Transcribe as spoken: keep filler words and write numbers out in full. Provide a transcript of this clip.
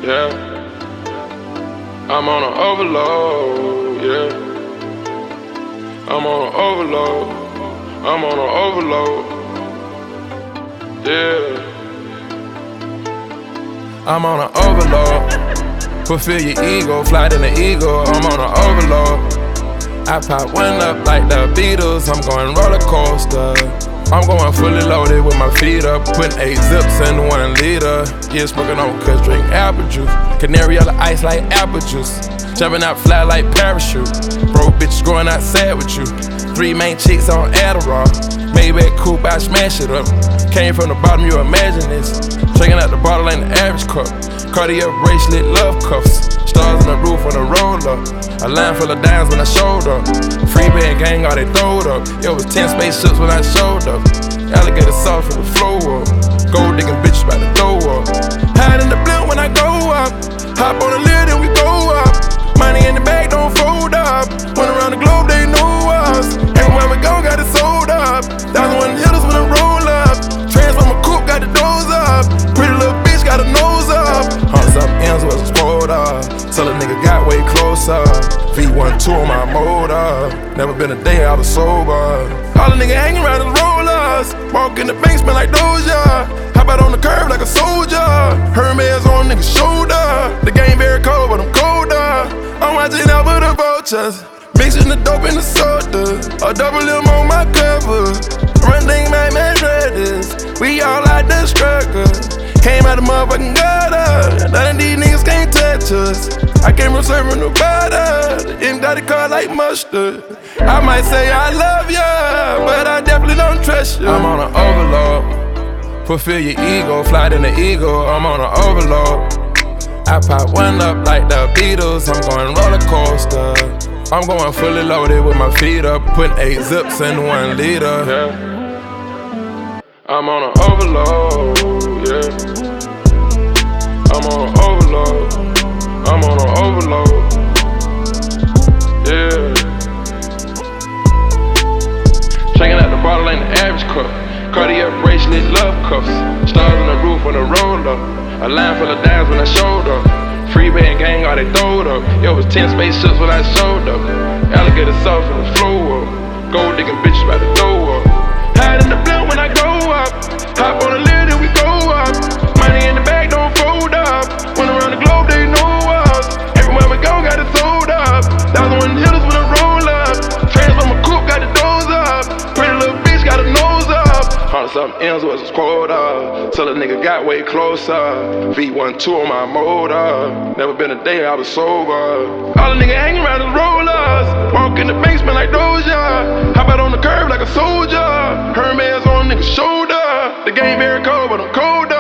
yeah. I'm on an overload, yeah. I'm on an overload, I'm on an overload, yeah. I'm on an overload, fulfill your ego, fly in the ego, I'm on an overload. I pop one up like the Beatles, I'm going roller coaster. I'm going fully loaded with my feet up, putting eight zips in one liter. Yeah, smoking on cuss, drink apple juice. Canary yellow ice like apple juice. Jumping out fly like parachute. Bro, bitches growing outside with you. Three main chicks on Adderall. Maybach coupe, I smash it up. Came from the bottom, you imagine this. Drinking out the bottle ain't the average cup. Cartier bracelet, love cuffs. Stars on the roof on the roller. A line full of dimes when I showed up. Free band gang, all they throwed up. It was ten spaceships when I showed up. Alligator sauce from the flow up. Gold digging bitches about to throw up. Hide in the blimp when I go up. Hop on the lid and we go up. Money in the bag, don't fold up. Went around the globe, they know us. Everywhere we go, got it sold up. Thousand one hitters when I roll up. Transform my coupe, got the doors up. Pretty little bitch, got a nose up. Hundreds up ends was explode up. Tell a nigga got way closer. V twelve on my motor. Never been a day I was sober. All the nigga hanging around the rollers. Walk in the bank, smell like Doja. Hop out on the curb like a soldier. Hermes on nigga's shoulder. The game very cold, but I'm colder. I'm watching out for the vultures. Mixing the dope in the soda. A double M on my cover. Run thing, my man, this. We all like the struggle. Came out the motherfucking gutter. None of these niggas can't touch us. I came from serving the butter. The M got it car like mustard. I might say I love ya, but I definitely don't trust ya. I'm on an overload. Fulfill your ego, fly in the ego. I'm on an overload. I pop one up like the Beatles. I'm going roller coaster. I'm going fully loaded with my feet up, putting eight zips in one liter. Yeah. I'm on an overload, yeah. I'm on an overload, I'm on an overload, yeah. Checking out the bottle ain't the average cup. Cartier bracelet, love cuffs. Stars on the roof on the roller. A line full of dimes when I showed up. Free band gang, all they throwed up. It was ten spaceships when I showed up. Alligator sauce from the flow up. Gold digging bitches about to throw up. Hide in the blimp when I go up. Hop on the lid and we go up. Money in the bag, don't fold up. Went around the globe, they know us. Everywhere we go, got it sold up. Thousand one hitters when I roll up. Transform my coupe, got the doors up. Pretty little bitch, got a nose up. Hundred something M's was a quota. Till a nigga got way closer. V twelve on my motor. Never been a day I was sober. All the nigga hanging around the rollers. Walk in the bank, smell like Doja. Hop out on the curb like a soldier. Hermes on nigga's shoulder. The game very cold, but I'm colder.